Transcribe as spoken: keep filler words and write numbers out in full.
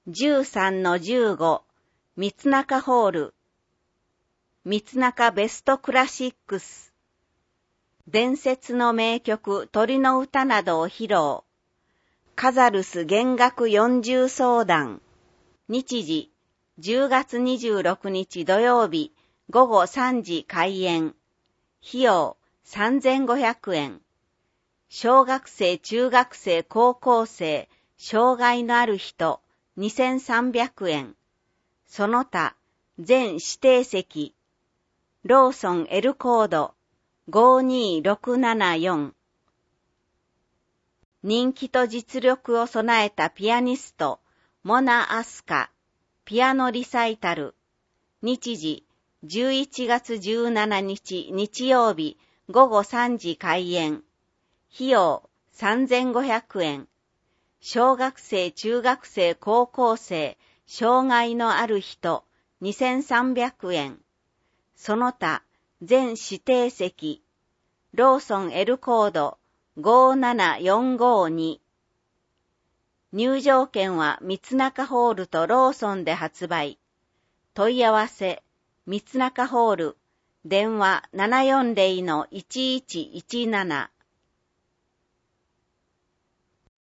じゅうさんのじゅうご、三中ホール。三中ベストクラシックス。伝説の名曲鳥の歌などを披露。カザルス弦楽四重奏団。日時、じゅうがつにじゅうろくにち土曜日、午後さんじ開演。費用さんぜんごひゃくえん。小学生、中学生、高校生、障害のある人、にせんさんびゃくえん。その他、全指定席。ローソン L コードごにーろくななよん。人気と実力を備えたピアニスト、モナ・アスカ、ピアノリサイタル。日時、じゅういちがつじゅうしちにち日曜日、午後さんじ開演。費用さんぜんごひゃくえん。小学生、中学生、高校生、障害のある人、にせんさんびゃくえん。その他、全指定席。ローソン L コードごななよんごに。入場券は三中ホールとローソンで発売。問い合わせ、三中ホール、電話 ななよんぜろのいちいちいちなな。